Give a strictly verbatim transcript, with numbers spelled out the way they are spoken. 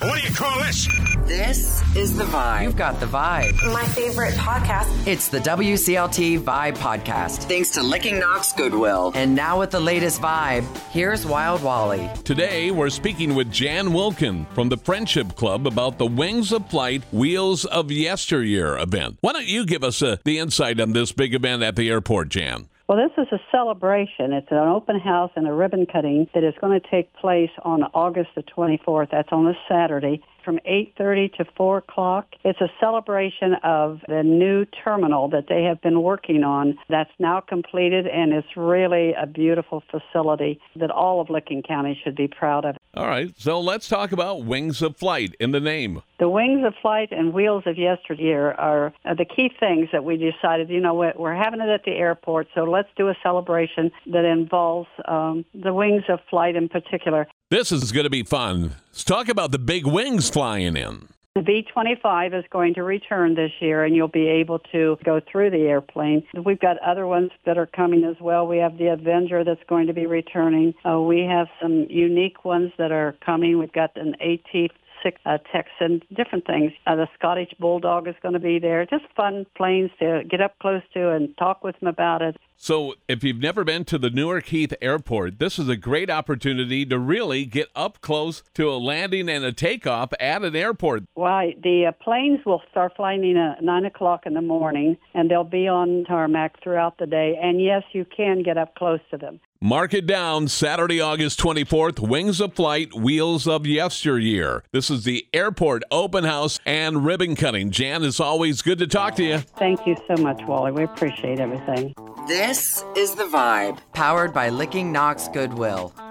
What do you call this? This is The Vibe. You've got The Vibe. My favorite podcast. It's the W C L T Vibe Podcast. Thanks to Licking Knox Goodwill. And now with the latest Vibe, here's Wild Wally. Today, we're speaking with Jan Wilkin from the Friendship Club about the Wings of Flight Wheels of Yesteryear event. Why don't you give us uh, the insight on this big event at the airport, Jan? Well, this is a celebration. It's an open house and a ribbon cutting that is going to take place on August the twenty-fourth. That's on a Saturday from eight thirty to four o'clock. It's a celebration of the new terminal that they have been working on that's now completed, and it's really a beautiful facility that all of Licking County should be proud of. All right, so let's talk about Wings of Flight in the name. The Wings of Flight and Wheels of Yesteryear are the key things that we decided, you know, we're having it at the airport, so let's do a celebration that involves um, the Wings of Flight in particular. This is going to be fun. Let's talk about the big wings flying in. The B twenty-five is going to return this year, and you'll be able to go through the airplane. We've got other ones that are coming as well. We have the Avenger that's going to be returning. Uh, we have some unique ones that are coming. We've got an A T six uh, Texan, different things. Uh, the Scottish Bulldog is going to be there. Just fun planes to get up close to and talk with them about it. So if you've never been to the Newark Heath Airport, this is a great opportunity to really get up close to a landing and a takeoff at an airport. Well, the uh, planes will start flying in at nine o'clock in the morning, and they'll be on tarmac throughout the day. And yes, you can get up close to them. Mark it down, Saturday, August twenty-fourth, Wings of Flight, Wheels of Yesteryear. This is the airport open house and ribbon cutting. Jan, it's always good to talk to you. Thank you so much, Wally. We appreciate everything. This is The Vibe. Powered by Licking Knox Goodwill.